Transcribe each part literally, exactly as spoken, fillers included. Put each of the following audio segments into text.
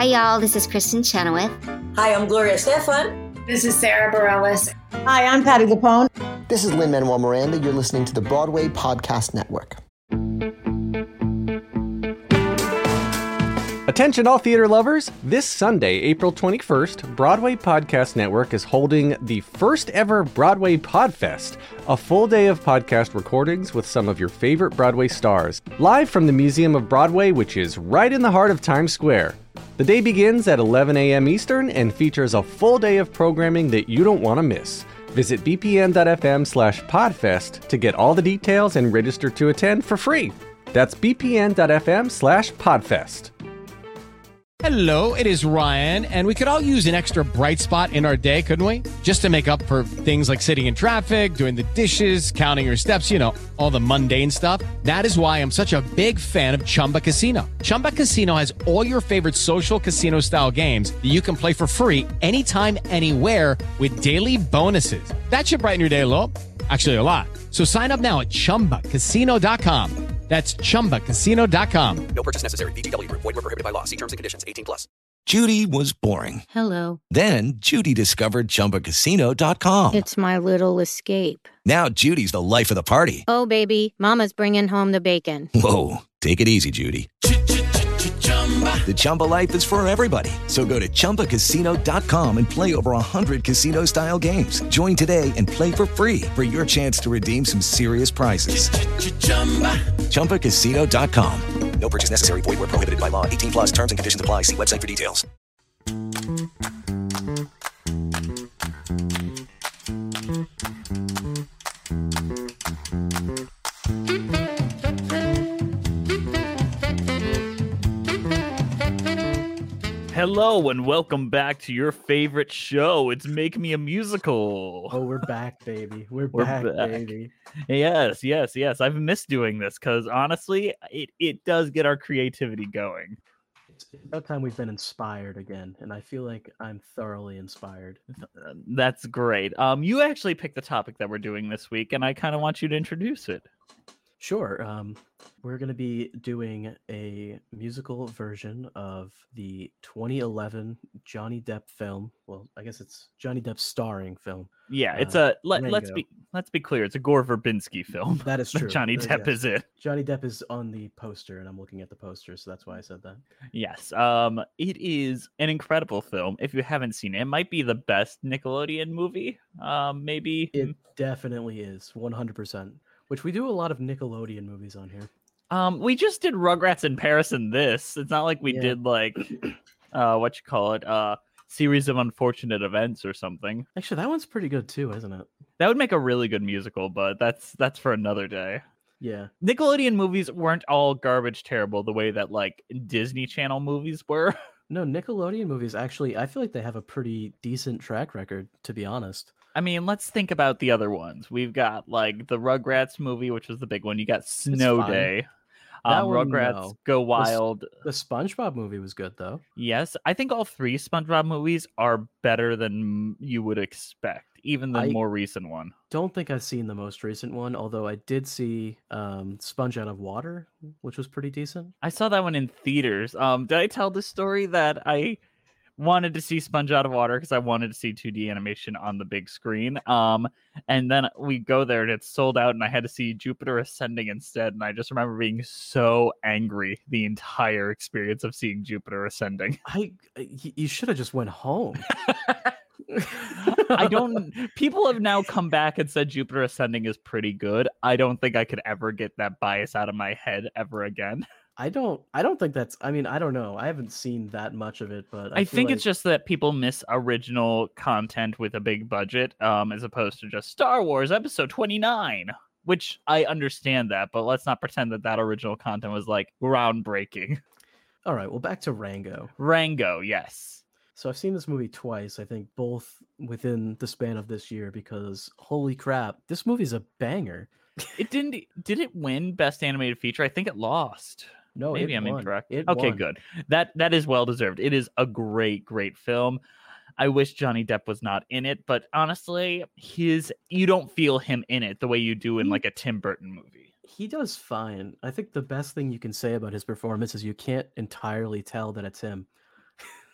Hi, y'all. This is Kristen Chenoweth. Hi, I'm Gloria Stefan. This is Sarah Bareilles. Hi, I'm Patti LuPone. This is Lin-Manuel Miranda. You're listening to the Broadway Podcast Network. Attention all theater lovers! This Sunday, April twenty-first, Broadway Podcast Network is holding the first ever Broadway Podfest, a full day of podcast recordings with some of your favorite Broadway stars, live from the Museum of Broadway, which is right in the heart of Times Square. The day begins at eleven a.m. Eastern and features a full day of programming that you don't want to miss. Visit bpn.fm slash podfest to get all the details and register to attend for free. That's bpn.fm slash podfest. Hello, it is Ryan, and we could all use an extra bright spot in our day, couldn't we? Just to make up for things like sitting in traffic, doing the dishes, counting your steps, you know, all the mundane stuff. That is why I'm such a big fan of Chumba Casino. Chumba Casino has all your favorite social casino-style games that you can play for free anytime, anywhere with daily bonuses. That should brighten your day a little. Actually, a lot. So sign up now at chumba casino dot com. That's chumba casino dot com. No purchase necessary. V G W Group. Void where prohibited by law. See terms and conditions. eighteen plus. Judy was boring. Hello. Then Judy discovered chumba casino dot com. It's my little escape. Now Judy's the life of the party. Oh, baby, mama's bringing home the bacon. Whoa, take it easy, Judy. The Chumba life is for everybody. So go to chumba casino dot com and play over one hundred casino-style games. Join today and play for free for your chance to redeem some serious prizes. chumba casino dot com. No purchase necessary. Void where prohibited by law. eighteen plus terms and conditions apply. See website for details. Hello and welcome back to your favorite show. It's Make Me a Musical. Oh, we're back, baby. We're, We're back, back. baby. Yes, yes, yes. I've missed doing this because honestly, it, it does get our creativity going. It's about time we've been inspired again, and I feel like I'm thoroughly inspired. Uh, That's great. Um, you actually picked the topic that we're doing this week, and I kind of want you to introduce it. Sure. Um, we're going to be doing a musical version of the twenty eleven Johnny Depp film. Well, I guess it's Johnny Depp starring film. Yeah, it's Uh, a let, let's Rango. be let's be clear. It's a Gore Verbinski film. That is true. Johnny Uh, Depp yes. is it. Johnny Depp is on the poster, and I'm looking at the poster, so that's why I said that. Yes. Um, it is an incredible film. If you haven't seen it, it might be the best Nickelodeon movie. Um, maybe It definitely is, one hundred percent. Which we do a lot of Nickelodeon movies on here. Um, we just did Rugrats in Paris and this. It's not like we Yeah. did like, uh, what you call it, uh, series of unfortunate events or something. Actually, that one's pretty good too, isn't it? That would make a really good musical, but that's that's for another day. Yeah. Nickelodeon movies weren't all garbage terrible the way that like Disney Channel movies were. No, Nickelodeon movies actually, I feel like they have a pretty decent track record, to be honest. I mean, let's think about the other ones. We've got like the Rugrats movie, which was the big one. You got Snow fine. Day. That Um, one, Rugrats no. Go Wild. The SpongeBob movie was good, though. Yes, I think all three SpongeBob movies are better than you would expect, even the I- more recent one. Don't think I've seen the most recent one, although I did see um, Sponge Out of Water, which was pretty decent. I saw that one in theaters. Um, did I tell the story that I wanted to see Sponge Out of Water because I wanted to see two D animation on the big screen? Um, and then we go there and it's sold out, and I had to see Jupiter Ascending instead. And I just remember being so angry the entire experience of seeing Jupiter Ascending. I y- You should have just went home. I don't. People have now come back and said Jupiter Ascending is pretty good. I don't think I could ever get that bias out of my head ever again. I don't. I don't think that's. I mean, I don't know. I haven't seen that much of it, but I, I feel think like, it's just that people miss original content with a big budget, um, as opposed to just Star Wars Episode twenty-nine, which I understand that, but let's not pretend that that original content was like groundbreaking. All right. Well, back to Rango. Rango, yes. So I've seen this movie twice. I think both within the span of this year, because holy crap, this movie's a banger. It didn't. Did it win Best Animated Feature? I think it lost. No, Maybe it I'm won. incorrect. It okay, won. good. That that is well deserved. It is a great, great film. I wish Johnny Depp was not in it, but honestly, his you don't feel him in it the way you do in like a Tim Burton movie. He does fine. I think the best thing you can say about his performance is you can't entirely tell that it's him.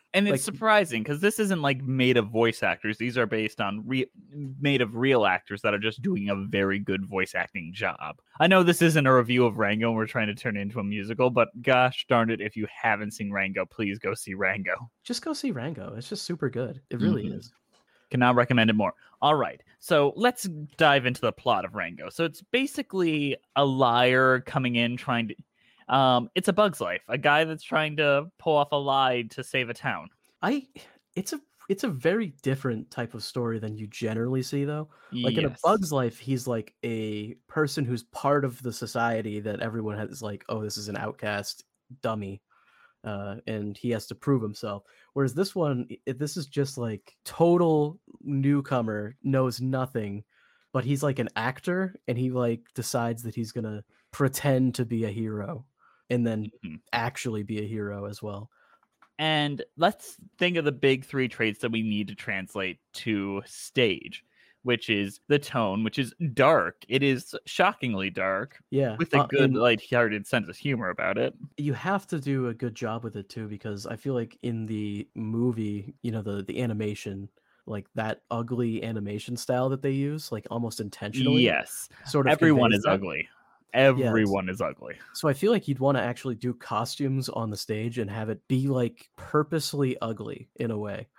And it's Like- surprising because this isn't like made of voice actors. These are based on re- made of real actors that are just doing a very good voice acting job. I know this isn't a review of Rango and we're trying to turn it into a musical, but gosh darn it, if you haven't seen Rango, please go see Rango. Just go see Rango. It's just super good. It really Mhm. is. Cannot recommend it more. All right, so let's dive into the plot of Rango. So it's basically a liar coming in trying to. Um, it's a Bug's Life, a guy that's trying to pull off a lie to save a town. I it's a it's a very different type of story than you generally see though. Like in a Yes. Bug's Life, he's like a person who's part of the society that everyone has like, oh, this is an outcast dummy. Uh, and he has to prove himself. Whereas this one, i- this is just like total newcomer, knows nothing, but he's like an actor, and he like decides that he's gonna pretend to be a hero, and then Mhm. actually be a hero as well. And let's think of the big three traits that we need to translate to stage, which is the tone, which is dark. It is shockingly dark Yeah, with a uh, good, and light-hearted sense of humor about it. you have to do a good job with it too, because I feel like in the movie, you know, the the animation, like that ugly animation style that they use, like almost intentionally, Yes, sort of everyone conveys is that. ugly. Everyone is ugly. So I feel like you'd want to actually do costumes on the stage and have it be like purposely ugly in a way.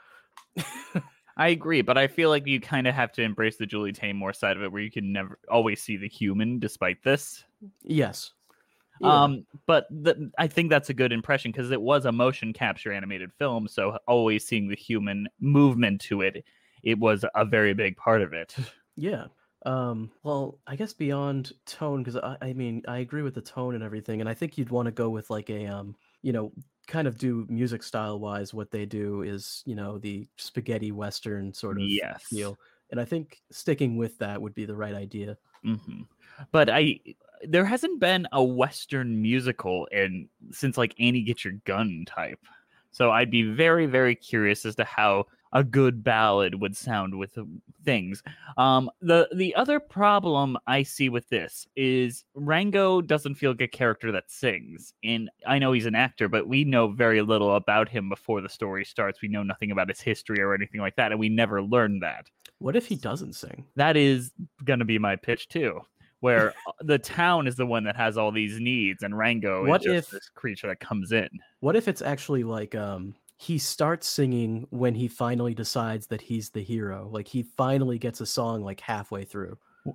I agree, but I feel like you kind of have to embrace the Julie Taymor side of it, where you can never always see the human, despite this. Yes. Yeah. Um, but the, I think that's a good impression because it was a motion capture animated film, so always seeing the human movement to it, it was a very big part of it. Yeah. Um, well, I guess beyond tone, because I, I mean, I agree with the tone and everything, and I think you'd want to go with like a, um, you know, kind of do music style wise. What they do is, you know, the spaghetti western sort of Yes. feel, and I think sticking with that would be the right idea. hmm But I, there hasn't been a Western musical in since like Annie Get Your Gun type, so I'd be very, very curious as to how a good ballad would sound with the things. Um, the the other problem I see with this is Rango doesn't feel like a character that sings. And I know he's an actor, but we know very little about him before the story starts. We know nothing about his history or anything like that, and we never learn that. What if he doesn't sing? That is going to be my pitch too, where the town is the one that has all these needs, and Rango What is just if- this creature that comes in. What if it's actually like um he starts singing when he finally decides that he's the hero? Like he finally gets a song like halfway through.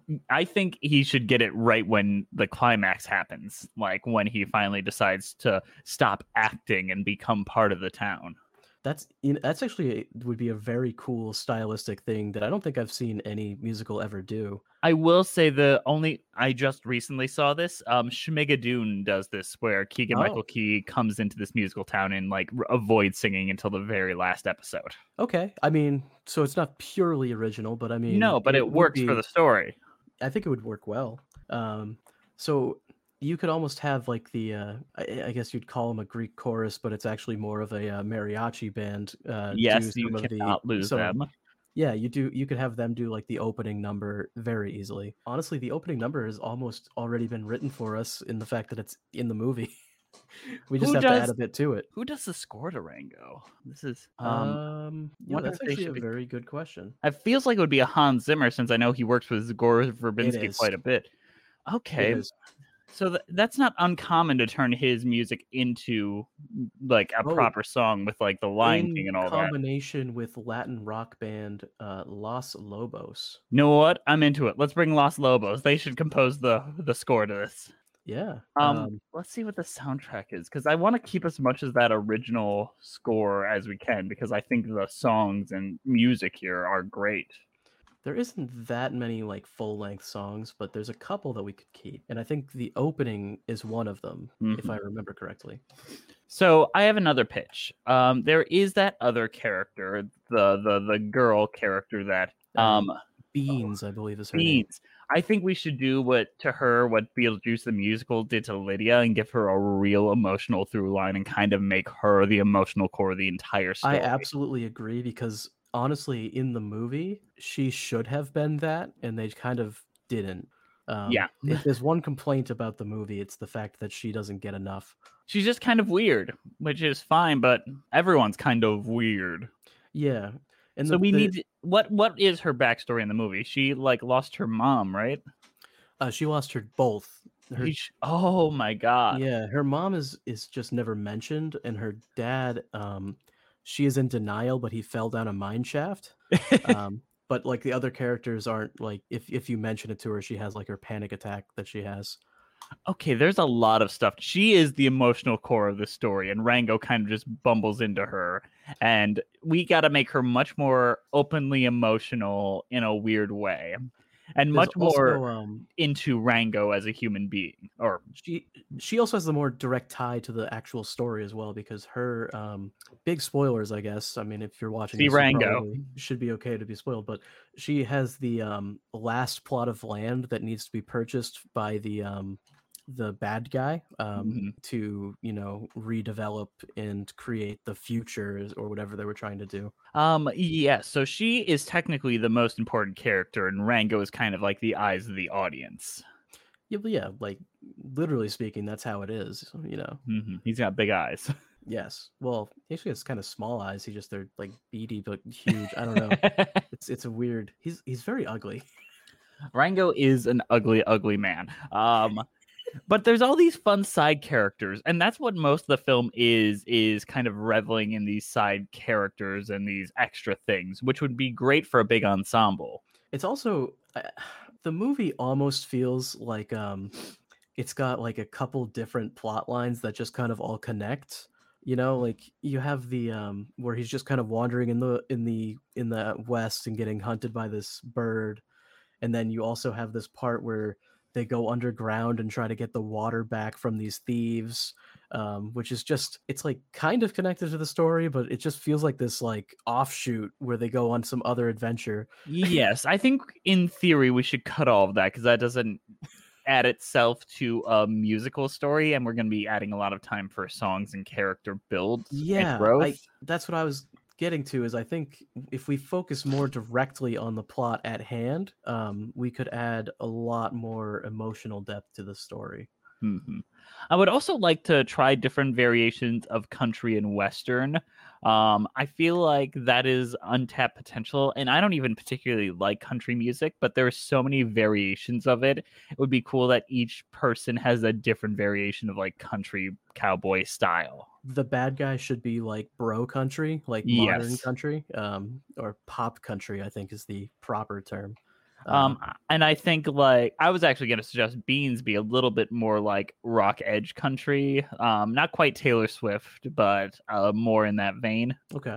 I think he should get it right when the climax happens, like when he finally decides to stop acting and become part of the town. That's you know, that's actually a, would be a very cool stylistic thing that I don't think I've seen any musical ever do. I will say the only I just recently saw this. Um, Schmigadoon does this, where Keegan Oh. Michael Key comes into this musical town and like r- avoids singing until the very last episode. Okay, I mean, so it's not purely original, but I mean, no, but it would works for be- the story. I think it would work well. Um, so you could almost have like the uh, I, I guess you'd call them a Greek chorus, but it's actually more of a uh, mariachi band. Uh, Yes, do you some of cannot the, lose some of- them. Yeah, you do. You could have them do like the opening number very easily. Honestly, the opening number has almost already been written for us in the fact that it's in the movie. we just Who have to add does- a bit to it. Who does the score to Rango? This is Um, um. yeah, wonder that's if they actually a should be- very good question. It feels like it would be a Hans Zimmer, since I know he works with Gore Verbinski is. quite a bit. It Okay, is. so th- that's not uncommon to turn his music into like a Oh. proper song with like the Lion in King and all that. combination with Latin rock band uh, Los Lobos. You know what? I'm into it. Let's bring Los Lobos. They should compose the the score to this. Yeah. Um, let's see what the soundtrack is, because I want to keep as much as that original score as we can, because I think the songs and music here are great. there isn't that many like full length songs, but there's a couple that we could keep, and I think the opening is one of them, if I remember correctly. So I have another pitch. Um, there is that other character, the the the girl character that um Beans, I believe, is her name. Beans. I think we should do what to her what Beetlejuice the musical did to Lydia, and give her a real emotional through line and kind of make her the emotional core of the entire story. I absolutely agree, because honestly, in the movie, she should have been that, and they kind of didn't. Um, Yeah. if there's one complaint about the movie, it's the fact that she doesn't get enough. She's just kind of weird, which is fine, but everyone's kind of weird. Yeah. And so the, we the, need what what is her backstory in the movie? She like lost her mom, right? Uh, she lost her both. Her, He- oh my god. yeah, her mom is is just never mentioned, and her dad, um, she is in denial, but he fell down a mine shaft. um, but like the other characters aren't like if if you mention it to her, she has like her panic attack that she has. Okay, there's a lot of stuff. She is the emotional core of the story, and Rango kind of just bumbles into her. And we got to make her much more openly emotional in a weird way, and There's much more also, um, into Rango as a human being. Or she she also has the more direct tie to the actual story as well, because her um, big spoilers, I guess. I mean, if you're watching, See this, you Rango. probably should be okay to be spoiled. But she has the um, last plot of land that needs to be purchased by the um, the bad guy um, Mhm. to you know redevelop and create the future or whatever they were trying to do. Um, yeah, so she is technically the most important character, and Rango is kind of like the eyes of the audience. Yeah, but yeah, like literally speaking, that's how it is. You know. hmm He's got big eyes. Yes. Well, he actually has kind of small eyes. He just they're like beady but huge. I don't know. it's it's a weird. He's he's very ugly. Rango is an ugly, ugly man. Um, but there's all these fun side characters, and that's what most of the film is, is kind of reveling in these side characters and these extra things, which would be great for a big ensemble. It's also uh, the movie almost feels like um, it's got like a couple different plot lines that just kind of all connect. You know, like you have the um where he's just kind of wandering in the in the in the west and getting hunted by this bird, and then you also have this part where they go underground and try to get the water back from these thieves, um, which is just it's like kind of connected to the story, but it just feels like this like offshoot where they go on some other adventure. Yes, I think in theory we should cut all of that because that doesn't add itself to a musical story, and we're going to be adding a lot of time for songs and character build. Yeah, and growth. I, that's what I was getting to. Is I think if we focus more directly on the plot at hand, um, we could add a lot more emotional depth to the story. Mm-hmm. I would also like to try different variations of country and western. Um, I feel like that is untapped potential, and I don't even particularly like country music, but there are so many variations of it. It would be cool that each person has a different variation of like country cowboy style. The bad guy should be like bro country, like modern Yes. country, um, or pop country, I think is the proper term. Um, and I think like I was actually going to suggest Beans be a little bit more like rock edge country, um, not quite Taylor Swift, but uh, more in that vein. Okay.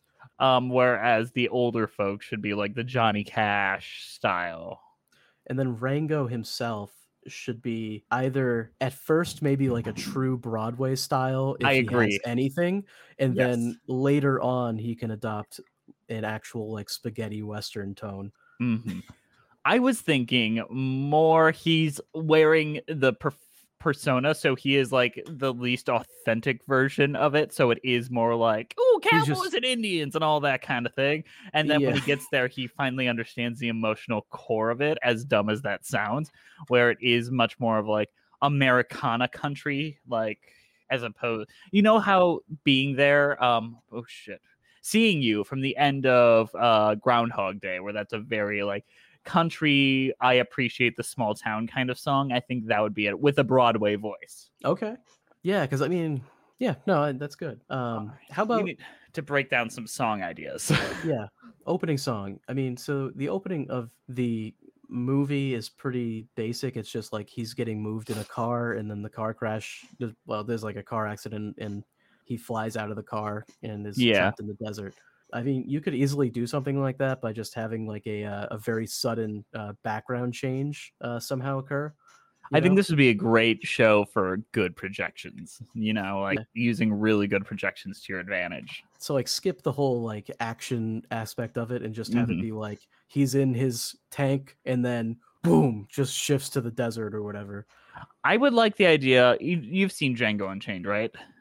Um, whereas the older folks should be like the Johnny Cash style. And then Rango himself should be either at first maybe like a true Broadway style if I he agree. has anything, and Yes. then later on he can adopt an actual like spaghetti western tone. Mm-hmm. I was thinking more he's wearing the per- persona, so he is like the least authentic version of it. So it is more like, oh, He's cowboys just- and Indians and all that kind of thing. And then when Yeah. he gets there, he finally understands the emotional core of it, as dumb as that sounds, where it is much more of like Americana country, like as opposed, you know how being there, um, oh shit, seeing you from the end of uh Groundhog Day, where that's a very like country, I appreciate the small town kind of song. I think that would be it with a Broadway voice. Okay. Yeah, because I mean, yeah, no, that's good. Um, how We about need to break down some song ideas? yeah, opening song? I mean, so the opening of the movie is pretty basic. It's just like he's getting moved in a car, and then the car crash. Well, there's like a car accident, and he flies out of the car and is Yeah. trapped in the desert. I mean, you could easily do something like that by just having like a uh, a very sudden uh, background change uh, somehow occur. you I think know? this would be a great show for good projections, you know, like Yeah. using really good projections to your advantage. So like skip the whole like action aspect of it and just have Mhm. it be like he's in his tank and then boom, just shifts to the desert or whatever. I would like the idea. You, you've seen Django Unchained, right?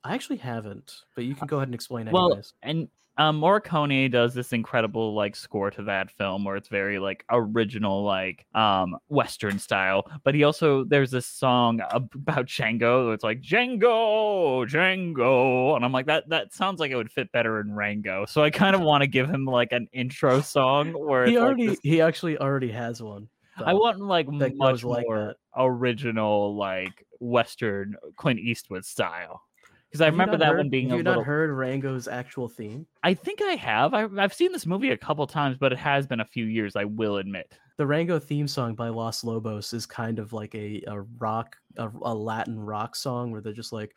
I actually haven't, but you can go ahead and explain Well, anyways. and um, Morricone does this incredible like score to that film where it's very like original, like um Western style. But he also there's this song about Django. Where it's like Django, Django, and I'm like that. That sounds like it would fit better in Rango. So I kind of want to give him like an intro song where He it's already like this, he actually already has one. I want like that much goes like more that. original, like Western Clint Eastwood style. Because I Have you remember not that heard- one being Have a you little. not heard Rango's actual theme? I think I have. I, I've seen this movie a couple times, but it has been a few years. I will admit. The Rango theme song by Los Lobos is kind of like a, a rock, a, a Latin rock song where they're just like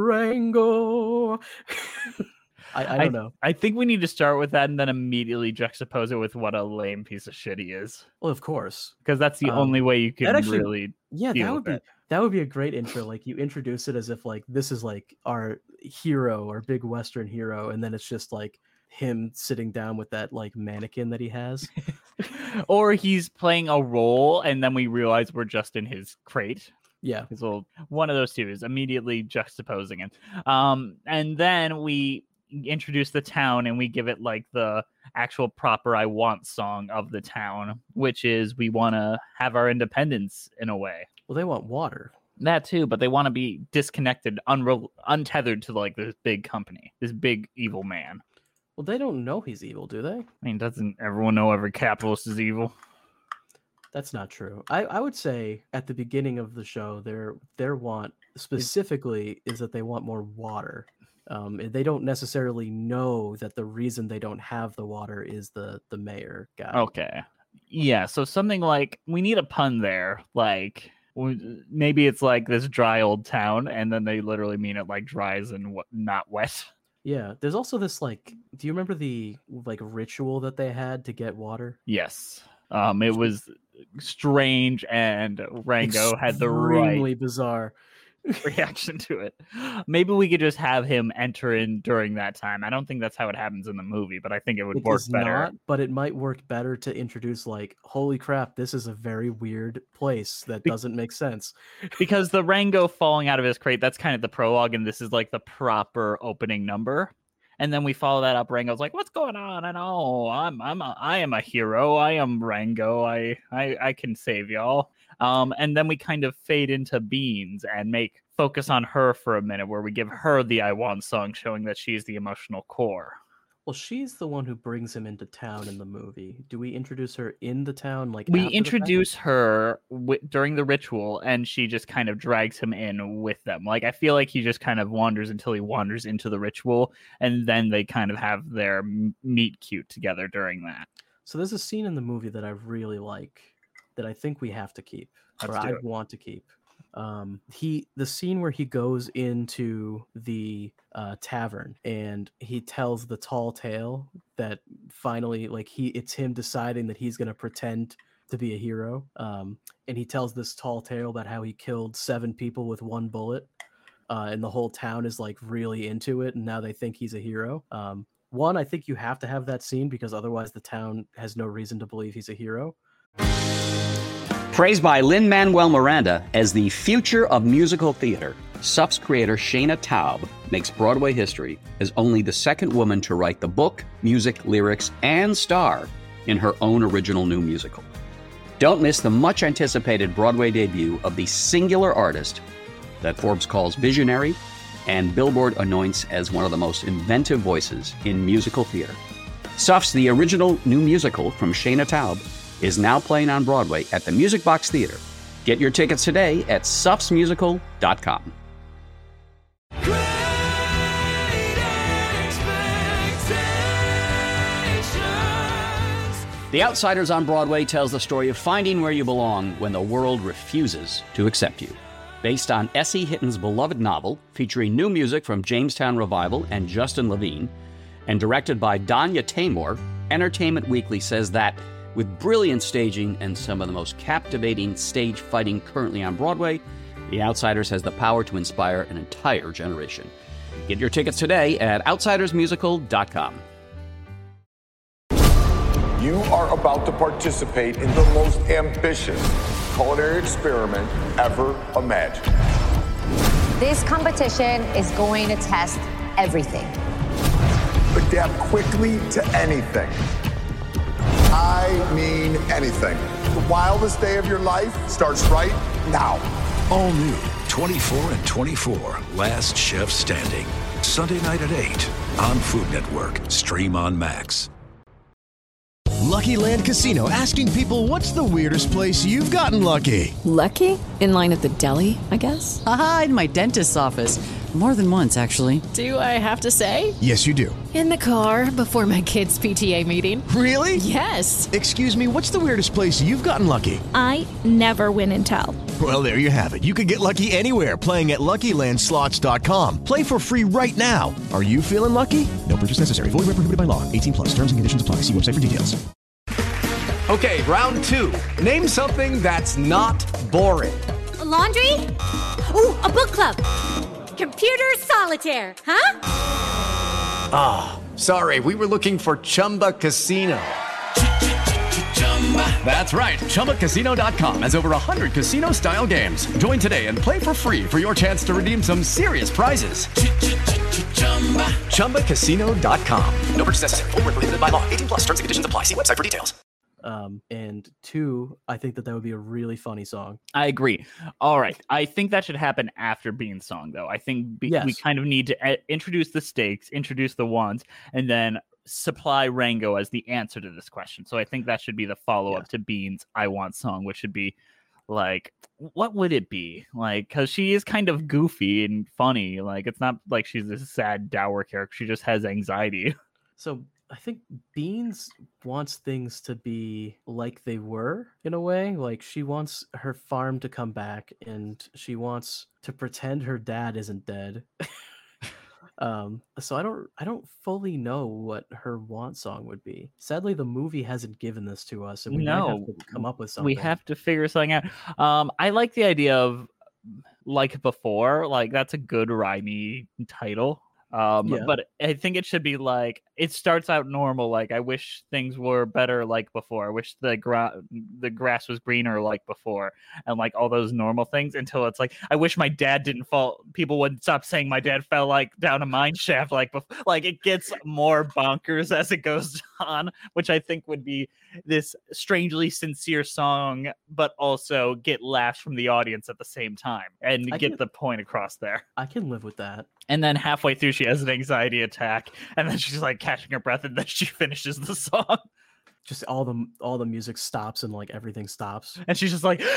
Rango. I, I don't know. I think we need to start with that and then immediately juxtapose it with what a lame piece of shit he is. Well, of course, because that's the Um, only way you can that actually- really. Yeah, deal that would with be it. that would be a great intro. Like you introduce it as if like this is like our hero, our big Western hero, and then it's just like him sitting down with that like mannequin that he has. Or he's playing a role, and then we realize we're just in his crate. Yeah, His little one of those two is immediately juxtaposing it. Um, and then we introduce the town, and we give it like the actual proper "I Want" song of the town, which is we want to have our independence in a way. Well, they want water. That too, but they want to be disconnected, unre- untethered to like this big company, this big evil man. Well, they don't know he's evil, do they? I mean, doesn't everyone know every capitalist is evil? That's not true. I, I would say at the beginning of the show, their their want specifically is that they want more water. Um, they don't necessarily know that the reason they don't have the water is the the mayor guy. Okay. Yeah, so something like we need a pun there. Like w- maybe it's like this dry old town, and then they literally mean it like dries and w- not wet. Yeah. There's also this like, do you remember the like ritual that they had to get water? Yes. Um, it was strange, and Rango had the right Extremely bizarre. reaction to it. Maybe we could just have him enter in during that time. I don't think that's how it happens in the movie, but I think it would It work does better. not, but it might work better to introduce like, holy crap, this is a very weird place that Be- doesn't make sense. Because the Rango falling out of his crate, that's kind of the prologue, and this is like the proper opening number. And then we follow that up. Rango's like, "What's going on?" And oh, I'm I'm a, I am a hero. I am Rango. I I I can save y'all. Um, and then we kind of fade into Beans and make focus on her for a minute, where we give her the "I Want" song, showing that she's the emotional core. Well, she's the one who brings him into town in the movie. Do we introduce her in the town? Like We after the fact? introduce her w- during the ritual, and she just kind of drags him in with them. Like, I feel like he just kind of wanders until he wanders into the ritual, and then they kind of have their m- meet cute together during that. So there's a scene in the movie that I really like that I think we have to keep, Let's or do I it. want to keep. Um, he the scene where he goes into the uh, tavern and he tells the tall tale that finally, like he, it's him deciding that he's gonna pretend to be a hero. Um, and he tells this tall tale about how he killed seven people with one bullet, uh, and the whole town is like really into it, and now they think he's a hero. Um, one, I think you have to have that scene because otherwise the town has no reason to believe he's a hero. Praised by Lin-Manuel Miranda as the future of musical theater, S U F's creator Shayna Taub makes Broadway history as only the second woman to write the book, music, lyrics, and star in her own original new musical. Don't miss the much-anticipated Broadway debut of the singular artist that Forbes calls visionary and Billboard anoints as one of the most inventive voices in musical theater. S U F's The Original New Musical from Shayna Taub is now playing on Broadway at the Music Box Theater. Get your tickets today at suffs musical dot com. The Outsiders on Broadway tells the story of finding where you belong when the world refuses to accept you. Based on Essie Hitton's beloved novel, featuring new music from Jamestown Revival and Justin Levine, and directed by Danya Taymor, Entertainment Weekly says that with brilliant staging and some of the most captivating stage fighting currently on Broadway, The Outsiders has the power to inspire an entire generation. Get your tickets today at outsiders musical dot com. You are about to participate in the most ambitious culinary experiment ever imagined. This competition is going to test everything. Adapt quickly to anything. I mean anything. The wildest day of your life starts right now. All new, twenty-four and twenty-four, Last Chef Standing. Sunday night at eight on Food Network. Stream on Max. Lucky Land Casino, asking people, what's the weirdest place you've gotten lucky? Lucky? In line at the deli, I guess? Aha, in my dentist's office. More than once, actually. Do I have to say? Yes, you do. In the car before my kids' P T A meeting. Really? Yes. Excuse me, what's the weirdest place you've gotten lucky? I never win and tell. Well, there you have it. You can get lucky anywhere, playing at Lucky Land Slots dot com. Play for free right now. Are you feeling lucky? No purchase necessary. Void where prohibited by law. eighteen plus. Terms and conditions apply. See website for details. Okay, round two. Name something that's not boring. A laundry? Ooh, a book club. Computer solitaire, huh? Ah, oh, sorry. We were looking for Chumba Casino. That's right. Chumba Casino dot com has over one hundred casino-style games. Join today and play for free for your chance to redeem some serious prizes. Chumba Casino dot com. No purchase necessary. Void where prohibited by law. eighteen plus. Terms and conditions apply. See website for details. Um, and two, I think that that would be a really funny song. I agree. All right. I think that should happen after Bean's song, though. I think be- Yes. we kind of need to uh, introduce the stakes, introduce the ones, and then supply Rango as the answer to this question. So I think that should be the follow-up to Bean's I Want song, which should be like, what would it be? Like, because she is kind of goofy and funny. Like, it's not like she's this sad, dour character. She just has anxiety. So I think Beans wants things to be like they were in a way. Like she wants her farm to come back and she wants to pretend her dad isn't dead. um, so I don't I don't fully know what her want song would be. Sadly, the movie hasn't given this to us, and we No, might have to come up with something. We have to figure something out. Um, I like the idea of Like Before. Like, that's a good rhymey title. Um, Yeah. But I think it should be like, it starts out normal. Like, I wish things were better like before. I wish the gra- the grass was greener like before. And like all those normal things until it's like, I wish my dad didn't fall. People wouldn't stop saying my dad fell like down a mine shaft. Like, bef- like it gets more bonkers as it goes on, which I think would be this strangely sincere song, but also get laughs from the audience at the same time and I get can- the point across there. I can live with that. And then halfway through, she has an anxiety attack, and then she's like catching her breath, and then she finishes the song, Just all the all the music stops and like everything stops. and she's just like,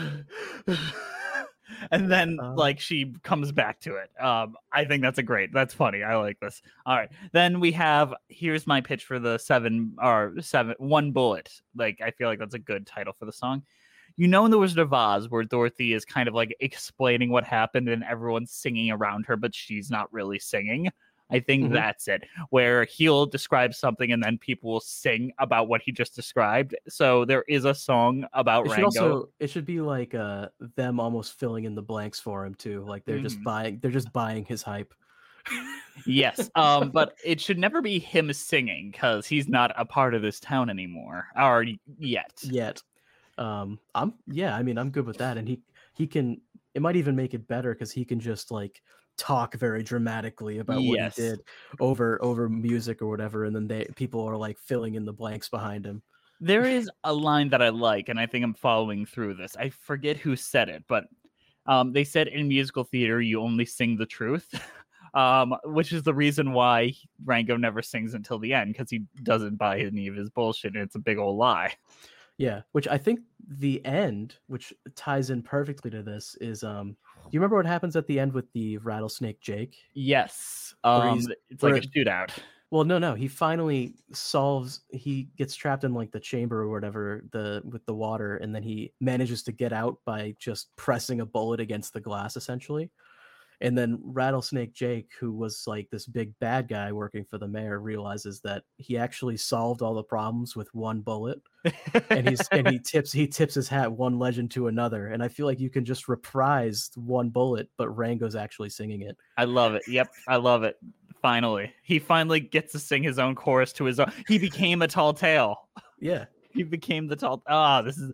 and then Uh. like she comes back to it. Um, I think that's a great. That's funny. I like this. All right, then we have here's my pitch for the seven or seven one bullet. Like I feel like that's a good title for the song. You know, in The Wizard of Oz, where Dorothy is kind of like explaining what happened and everyone's singing around her, but she's not really singing. I think Mhm. that's it, where he'll describe something and then people will sing about what he just described. So there is a song about It should Rango. also it should be like uh them almost filling in the blanks for him too. Like they're just Mhm. buying they're just buying his hype. Yes, um, but it should never be him singing because he's not a part of this town anymore, or yet. Yet. Um I'm yeah, I mean I'm good with that. And he he can it might even make it better because he can just like talk very dramatically about Yes. what he did over over music or whatever, and then they people are like filling in the blanks behind him. There is a line that I like, and I think I'm following through this. I forget who said it, but um, they said in musical theater, you only sing the truth, um, which is the reason why Rango never sings until the end, because he doesn't buy any of his bullshit, and it's a big old lie. Yeah, which I think the end, which ties in perfectly to this, is um. Do you remember what happens at the end with the rattlesnake Jake? Yes, Where um, he's- it's where- like a shootout. Well, no, no. He finally solves. He gets trapped in like the chamber or whatever the with the water, and then he manages to get out by just pressing a bullet against the glass, essentially. And then Rattlesnake Jake, who was like this big bad guy working for the mayor, realizes that he actually solved all the problems with one bullet, and he's and he tips he tips his hat one legend to another. And I feel like you can just reprise one bullet, but Rango's actually singing it. I love it. Yep, I love it. Finally, he finally gets to sing his own chorus to his own. He became a tall tale. Yeah. He became the tall. Ah, this is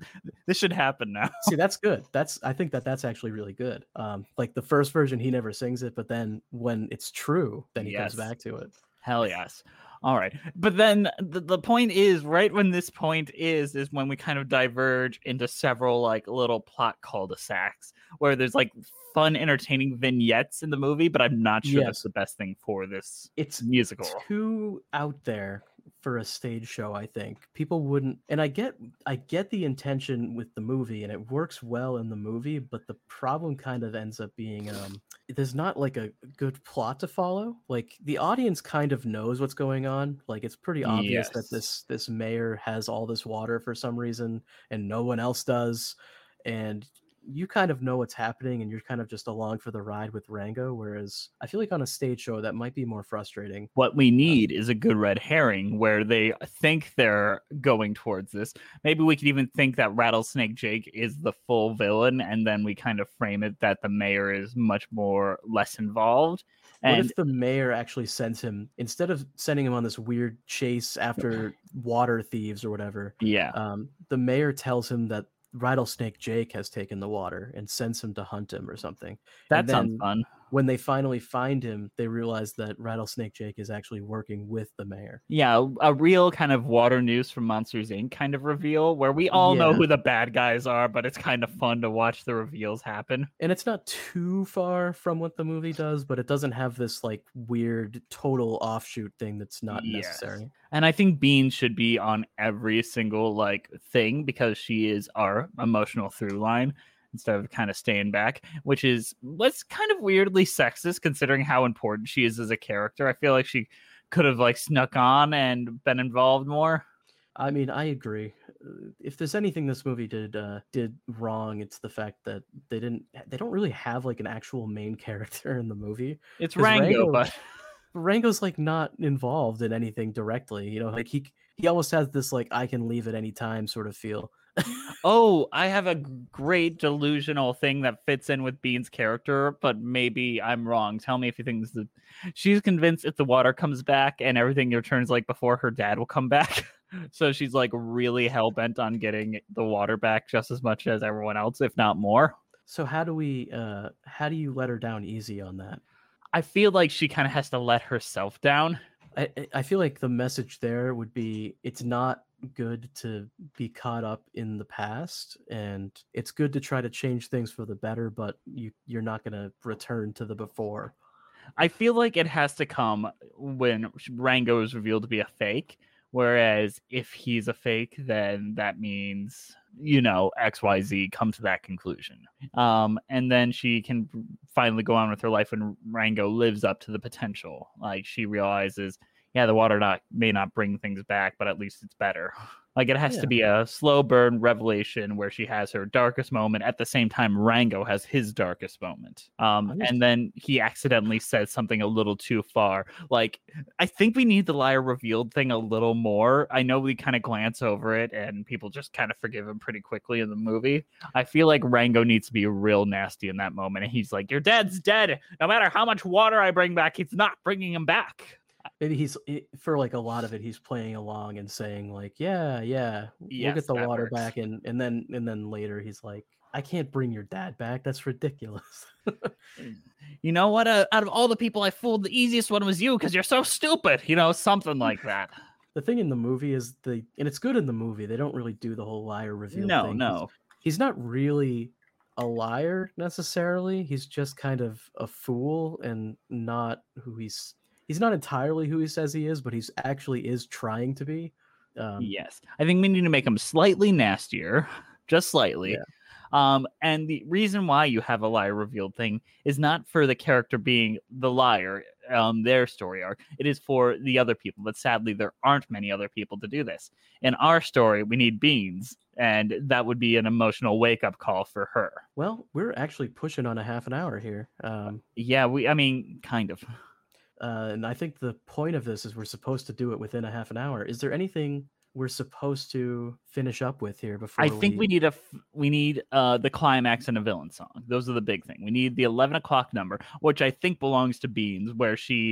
This should happen now. See, that's good. That's I think that that's actually really good. Um, like the first version, he never sings it, but then when it's true, then he Yes. comes back to it. Hell yes. All right. But then the, the point is, right when this point is, is when we kind of diverge into several like little plot cul-de-sacs where there's like fun, entertaining vignettes in the movie, but I'm not sure Yes. that's the best thing for this It's musical. too out there for a stage show. I think people wouldn't, and I get I get the intention with the movie, and it works well in the movie, but the problem kind of ends up being um there's not like a good plot to follow. Like the audience kind of knows what's going on. Like it's pretty obvious Yes. that this this mayor has all this water for some reason and no one else does, and you kind of know what's happening and you're kind of just along for the ride with Rango, whereas I feel like on a stage show that might be more frustrating. What we need is a good red herring where they think they're going towards this. Maybe we could even think that Rattlesnake Jake is the full villain, and then we kind of frame it that the mayor is much more less involved. What And if the mayor actually sends him, instead of sending him on this weird chase after water thieves or whatever? Yeah. Um, the mayor tells him that Rattlesnake Jake has taken the water and sends him to hunt him or something. That And sounds then fun. When they finally find him, they realize that Rattlesnake Jake is actually working with the mayor. Yeah, a real kind of Water News from Monsters Incorporated kind of reveal where we all know Yeah. who the bad guys are, but it's kind of fun to watch the reveals happen. And it's not too far from what the movie does, but it doesn't have this like weird total offshoot thing that's not Yes. necessary. And I think Beans should be on every single like thing because she is our emotional through line instead of kind of staying back, which is what's kind of weirdly sexist considering how important she is as a character. I feel like she could have like snuck on and been involved more. I mean, I agree. Uh, If there's anything this movie did uh, did wrong, it's the fact that they didn't they don't really have like an actual main character in the movie. It's 'Cause Rango, but Rango's like not involved in anything directly. You know, like he he almost has this like I can leave at any time sort of feel. oh, I have a great delusional thing that fits in with Bean's character, but maybe I'm wrong. Tell me if you think this is. She's convinced if the water comes back and everything returns like before, her dad will come back. So she's like really hell bent on getting the water back just as much as everyone else, if not more. So how do we uh how do you let her down easy on that? I feel like she kind of has to let herself down. I I- I feel like the message there would be it's not good to be caught up in the past, and it's good to try to change things for the better, but you you're not going to return to the before. I feel like it has to come when Rango is revealed to be a fake. Whereas if he's a fake, then that means, you know, X Y Z come to that conclusion. Um, and then she can finally go on with her life when Rango lives up to the potential. Like she realizes, yeah, the water not may not bring things back, but at least it's better. Like it has Yeah. to be a slow burn revelation where she has her darkest moment at the same time Rango has his darkest moment. Um, and then he accidentally says something a little too far. Like I think we need the liar revealed thing a little more. I know we kind of glance over it and people just kind of forgive him pretty quickly in the movie. I feel like Rango needs to be real nasty in that moment. And he's like, your dad's dead. No matter how much water I bring back, he's not bringing him back. Maybe he's i- for like a lot of it he's playing along and saying like yeah yeah we'll Yes, get the that water works. back, and and then and then later he's like I can't bring your dad back, that's ridiculous. You know what? Uh, out of all the people I fooled, the easiest one was you because you're so stupid. You know, something like that. The thing in the movie is the and it's good in the movie they don't really do the whole liar reveal No, thing. no. He's, he's not really a liar necessarily, he's just kind of a fool and not who he's he's not entirely who he says he is, but he's actually is trying to be. Um, Yes. I think we need to make him slightly nastier, just slightly. Yeah. Um, and the reason why you have a liar revealed thing is not for the character being the liar, um, their story arc. It is for the other people. But sadly, there aren't many other people to do this. In our story, we need Beans, and that would be an emotional wake up call for her. Well, we're actually pushing on a half an hour here. Um, Yeah, we. I mean, kind of. Uh, and I think the point of this is we're supposed to do it within a half an hour. Is there anything we're supposed to finish up with here before? I think we need a f- we need uh the climax and a villain song. Those are the big thing. We need the eleven o'clock number, which I think belongs to Beans, where she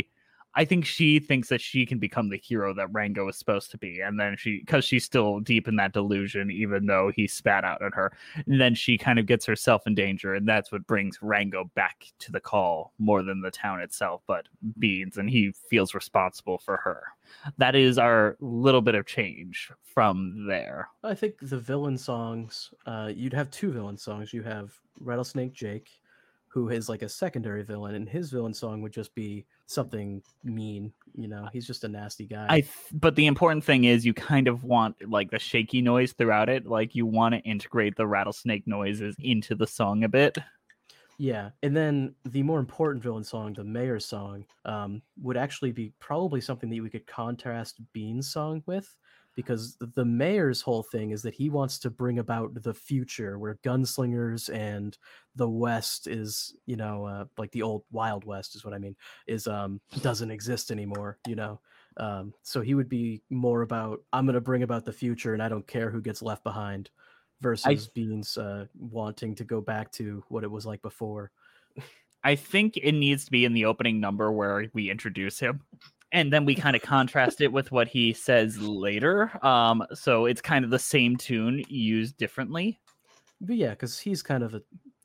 I think she thinks that she can become the hero that Rango is supposed to be. And then she, because she's still deep in that delusion, even though he spat out at her. And then she kind of gets herself in danger. And that's what brings Rango back to the call more than the town itself, but Beans. And he feels responsible for her. That is our little bit of change from there. I think the villain songs, uh, you'd have two villain songs. You have Rattlesnake Jake, who is like a secondary villain, and his villain song would just be something mean. You know, he's just a nasty guy. I th- but the important thing is you kind of want like the shaky noise throughout it. Like you want to integrate the rattlesnake noises into the song a bit. Yeah, and then the more important villain song, the mayor's song, um, would actually be probably something that we could contrast Bean's song with, because the mayor's whole thing is that he wants to bring about the future where gunslingers and the West is, you know, uh, like the old Wild West is what I mean, is um doesn't exist anymore, you know. Um, so he would be more about, I'm going to bring about the future and I don't care who gets left behind, versus I, Beans uh, wanting to go back to what it was like before. I think it needs to be in the opening number where we introduce him. And then we kind of contrast it with what he says later. Um, so it's kind of the same tune used differently. But yeah, because he's kind of a,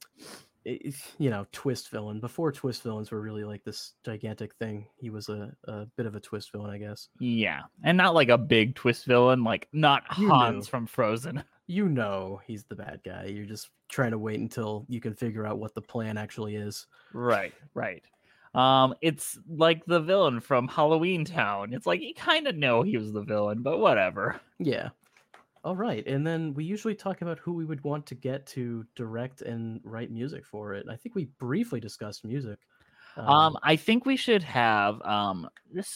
you know, twist villain. Before twist villains were really like this gigantic thing, he was a, a bit of a twist villain, I guess. Yeah, and not like a big twist villain, like not You Hans knew. from Frozen. You know he's the bad guy. You're just trying to wait until you can figure out what the plan actually is. Right, right. Um, it's like the villain from Halloween Town. It's like you kind of know he was the villain, but whatever. Yeah. All right. And then we usually talk about who we would want to get to direct and write music for it. I think we briefly discussed music. Um, um I think we should have um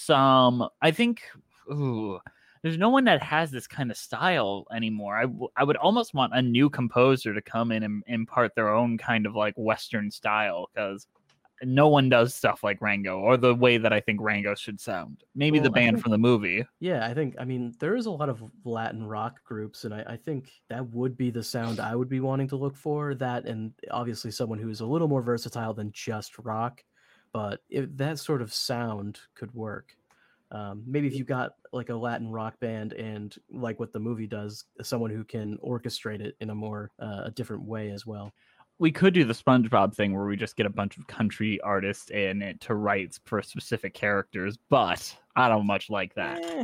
some. I think. Ooh, there's no one that has this kind of style anymore. I, w- I would almost want a new composer to come in and impart their own kind of like Western style, because no one does stuff like Rango, or the way that I think Rango should sound. Maybe Well, the band think, from the movie. Yeah, I think, I mean, there is a lot of Latin rock groups, and I, I think that would be the sound I would be wanting to look for. That, and obviously someone who's a little more versatile than just rock, but if that sort of sound could work. Um, maybe if you got like a Latin rock band and like what the movie does, someone who can orchestrate it in a more uh, a different way as well. We could do the SpongeBob thing where we just get a bunch of country artists in it to write for specific characters, but I don't much like that. Eh,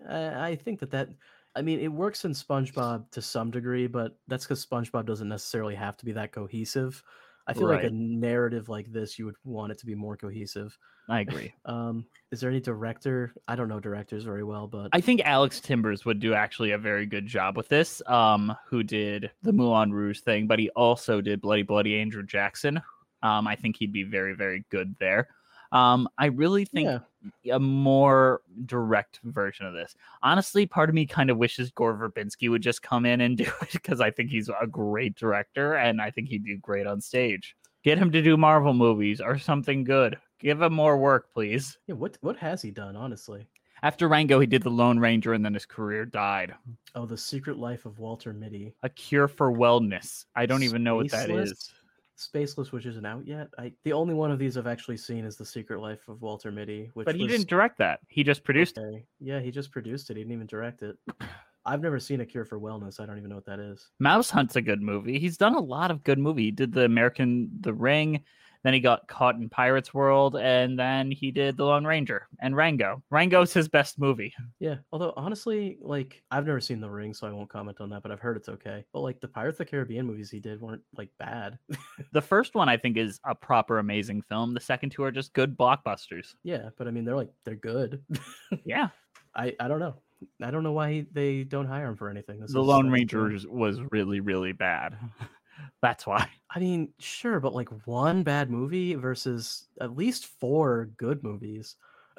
I I think that that, I mean, it works in SpongeBob to some degree, but that's because SpongeBob doesn't necessarily have to be that cohesive. I feel Right. like a narrative like this, you would want it to be more cohesive. I agree. Um, is there any director? I don't know directors very well, but I think Alex Timbers would do actually a very good job with this, um, who did the Moulin Rouge thing, but he also did Bloody Bloody Andrew Jackson. Um, I think he'd be very, very good there. Um, I really think a more direct version of this. Honestly, part of me kind of wishes Gore Verbinski would just come in and do it, because I think he's a great director, and I think he'd do great on stage. Get him to do Marvel movies or something good. Give him more work, please. Yeah, what what has he done, honestly? After Rango, he did The Lone Ranger, and then his career died. Oh, The Secret Life of Walter Mitty. A Cure for Wellness. I don't even know what that Spaceless? is. Spaceless, which isn't out yet. I the only one of these I've actually seen is The Secret Life of Walter Mitty, which But he was- didn't direct that. He just produced it. Okay. Yeah, he just produced it. He didn't even direct it. I've never seen A Cure for Wellness. I don't even know what that is. Mouse Hunt's a good movie. He's done a lot of good movie. He did the American The Ring, then he got caught in Pirates World, and then he did The Lone Ranger and Rango. Rango's his best movie. Yeah, although honestly, like I've never seen The Ring, so I won't comment on that, but I've heard it's okay. But like the Pirates of the Caribbean movies he did weren't like bad. The first one I think is a proper amazing film. The second two are just good blockbusters. Yeah, but I mean they're like they're good. Yeah. I I don't know. I don't know why he, they don't hire him for anything. This The is, Lone uh, Ranger was really, really bad. That's why. I mean, sure, but like one bad movie versus at least four good movies.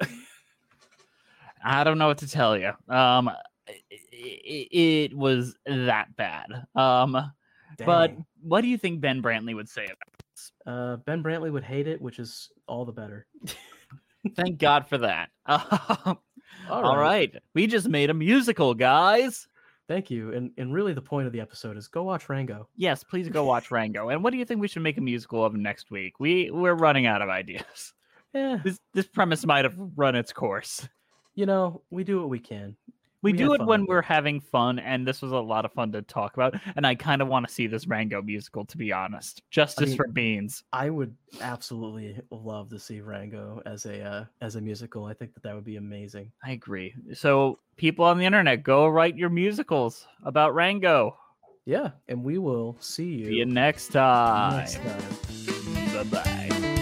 I don't know what to tell you. Um, it, it was that bad. Um, but Dang. what do you think Ben Brantley would say about this? Uh, Ben Brantley would hate it, which is all the better. Thank God for that. Um, All all right. right, we just made a musical, guys. Thank you. And and really the point of the episode is go watch Rango. Yes, please go watch Rango. And what do you think we should make a musical of next week? We we're running out of ideas. Yeah. This this premise might have run its course. You know, we do what we can. We, We do had it when fun. we're having fun, and this was a lot of fun to talk about. And I kind of want to see this Rango musical, to be honest. Justice I mean, for Beans. I would absolutely love to see Rango as a uh, as a musical. I think that that would be amazing. I agree. So, people on the internet, go write your musicals about Rango. Yeah, and we will see you, See you next time. next time. Bye-bye.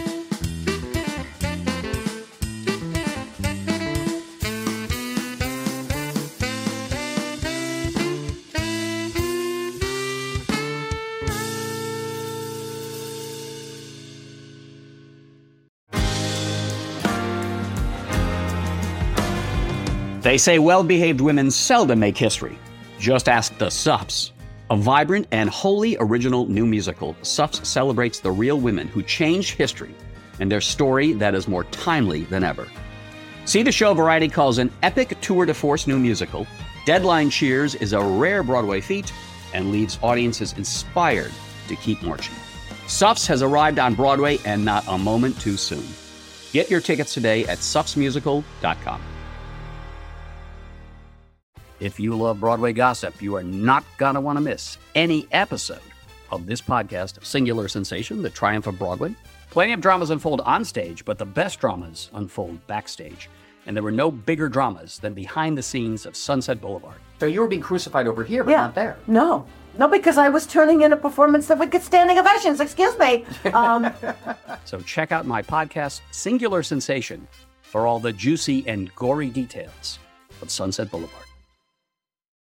They say well-behaved women seldom make history. Just ask the Sups. A vibrant and wholly original new musical, Sups celebrates the real women who changed history and their story that is more timely than ever. See the show Variety calls an epic tour de force new musical. Deadline cheers is a rare Broadway feat and leaves audiences inspired to keep marching. Sups has arrived on Broadway and not a moment too soon. Get your tickets today at sups musical dot com. If you love Broadway gossip, you are not going to want to miss any episode of this podcast, Singular Sensation, The Triumph of Broadway. Plenty of dramas unfold on stage, but the best dramas unfold backstage. And there were no bigger dramas than behind the scenes of Sunset Boulevard. So you were being crucified over here, but Yeah. not there. No. No, because I was turning in a performance that would get standing ovations. Excuse me. Um, So check out my podcast, Singular Sensation, for all the juicy and gory details of Sunset Boulevard.